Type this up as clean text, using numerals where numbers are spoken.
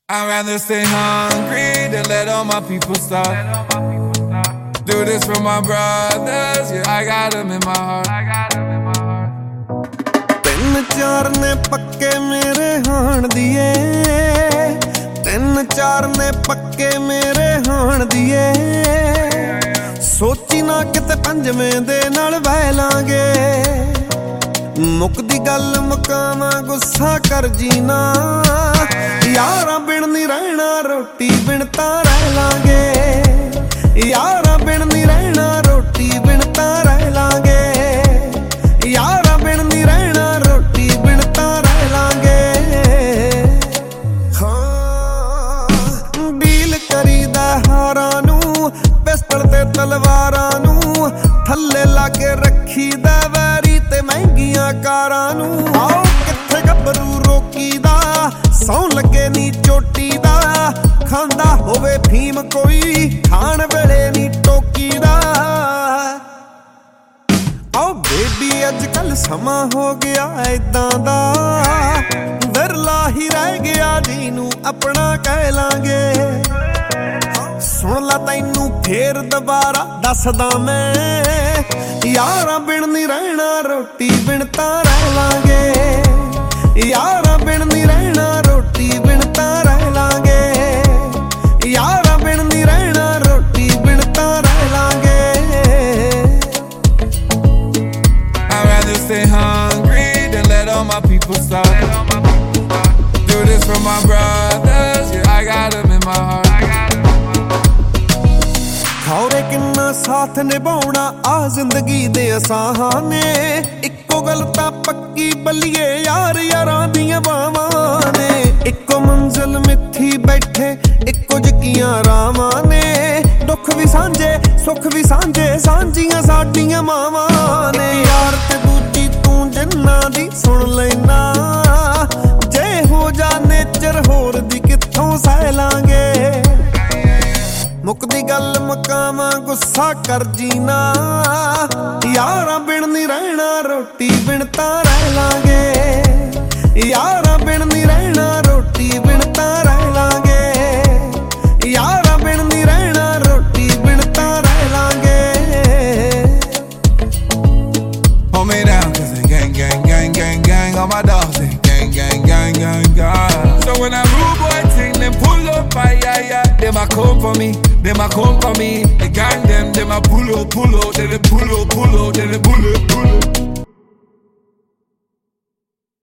I'd rather stay hungry than let all my people starve. Do this for my brothers, yeah, I got them in my heart. ਤਿੰਨ ਚਾਰ ਨੇ ਪੱਕੇ ਮੇਰੇ ਹਾਣ ਦੀਏ, ਤਿੰਨ ਚਾਰ ਨੇ ਪੱਕੇ ਮੇਰੇ ਹਾਣ ਦੀਏ। ਸੋਚੀ ਨਾ ਕਿਤੇ ਪੰਜਵੇਂ ਦੇ ਨਾਲ ਬਹਿ ਲਾਂਗੇ, ਮੁੱਕਦੀ ਗੱਲ ਮੁਕਾਵਾਂ ਗੁੱਸਾ ਕਰ ਜੀਨਾ। ਯਾਰਾਂ ਬਿਨ ਨਹੀਂ ਰਹਿਣਾ ਰੋਟੀ ਬਿਨ ਤਾਂ ਰਹਿ ਲਾਂਗੇ, ਯਾਰਾਂ ਬਿਨ ਨਹੀਂ ਰਹਿਣਾ ਰੋਟੀ ਬਿਨ ਤਾਂ ਰਹਿ ਲਾਂਗੇ, ਯਾਰਾਂ ਬਿਨ ਨਹੀਂ ਰਹਿਣਾ ਰੋਟੀ ਬਿਨ ਤਾਂ ਰਹਿ ਲਾਂਗੇ। ਹਾਂ ਡੀਲ ਕਰੀਦਾ ਹਾਰਾਂ ਨੂੰ, ਪਿਸਤਲ ਤੇ ਤਲਵਾਰਾਂ ਨੂੰ, ਥੱਲੇ ਲਾ ਕੇ ਰੱਖੀਦਾ ਵੈਰੀ ਤੇ ਮਹਿੰਗੀਆਂ ਕਾਰਾਂ ਨੂੰ। ਆਓ ਕਿੱਥੇ ਗੱਭਰੂ ਰੋਕੀਦਾ, ਸੌਂ ਲੱਗੇ ਨੀ ਚੋਟੀ ਦਾ, ਖਾਂਦਾ ਹੋਵੇ ਫੀਮ ਕੋਈ ਖਾਣ ਵੇਲੇ ਨੀ ਟੋਕੀਦਾ। ਆਓ ਬੇਬੀ ਅੱਜ ਕੱਲ ਸਮਾਂ ਹੋ ਗਿਆ ਏਦਾਂ ਦਾ, ਵਿਰਲਾ ਹੀ ਰਹਿ ਗਿਆ ਜਿਹਨੂੰ ਆਪਣਾ ਕਹਿ ਲਾਂਗੇ। ਸੁਣ ਲਾ ਤੈਨੂੰ ਫੇਰ ਦੁਬਾਰਾ ਦੱਸਦਾ ਮੈਂ, ਯਾਰਾਂ ਬਿਨ ਨਹੀਂ ਰਹਿਣਾ ਰੋਟੀ ਬਿਨ ਤਾਂ ਰਹਿ ਲਾਂਗੇ, ਯਾਰਾਂ ਬਿਨ ਨਹੀਂ ਰਹਿਣਾ ਰੋਟੀ ਬਿਨ ਤਾਂ ਰਹਿ ਲਾਂਗੇ, ਯਾਰਾਂ ਬਿਨ ਨਹੀਂ ਰਹਿਣਾ ਰੋਟੀ ਬਿਨ ਤਾਂ ਰਹਿ ਲਾਂਗੇ। I'd rather stay hungry than let all my people starve. Do this for my brothers, yeah, I got them in my heart. ਖੌਰੇ ਕਿੰਨਾ ਸਾਥ ਨਿਭਾਉਣਾ ਆ ਜ਼ਿੰਦਗੀ ਦੇ ਅਸਾਹਾਂ ਨੇ, ਇੱਕੋ ਗੱਲ ਤਾਂ ਪੱਕੀ ਬੱਲੀਏ ਯਾਰ ਯਾਰਾਂ ਦੀਆਂ ਬਾਵਾਂ ਨੇ। ਇੱਕੋ ਮੰਜ਼ਿਲ ਮਿੱਥੀ ਬੈਠੇ ਇੱਕੋ ਜਿਹੀਆਂ ਰਾਵਾਂ ਨੇ, ਦੁੱਖ ਵੀ ਸਾਂਝੇ ਸੁੱਖ ਵੀ ਸਾਂਝੇ ਸਾਂਝੀਆਂ ਸਾਡੀਆਂ ਮਾਵਾਂ ਨੇ। ਯਾਰ ਤੇ ਦੂਜੀ ਤੂੰ ਜਿੰਨਾਂ ਦੀ ਸੁਣ ਲੈਣਾ, ਜੇ ਹੋ ਜਾ ਨੇਚਰ ਹੋਰ ਦੀ ਕਿੱਥੋਂ ਸਹਿ ਲਾਂਗੇ। ਮੁੱਕਦੀ ਗੱਲ ਮੁਕਾਵਾਂ ਗੁੱਸਾ ਕਰ ਜੀਨਾ, ਯਾਰਾਂ ਬਿਨ ਨਹੀਂ ਰਹਿਣਾ ਰੋਟੀ ਬਿਨ ਤਾਂ ਰਹਿ ਲਾਂਗੇ, ਯਾਰਾਂ ਬਿਨ ਨਹੀਂ ਰਹਿਣਾ ਰੋਟੀ ਬਿਨ ਤਾਂ ਰਹਿ ਲਾਂਗੇ, ਯਾਰਾਂ ਬਿਨ ਨਹੀਂ ਰਹਿਣਾ ਰੋਟੀ ਬਿਨ ਤਾਂ ਰਹਿ ਲਾਂਗੇ। Hold me down cause they gang, gang, gang, gang, gang. All my dogs they gang, gang, gang, gang, gang. So when that rude boy ting, them pull up, ay, ay, ay. Them a come for me, them a come for me. The gang them a pull up, then they pull up, then they pull up.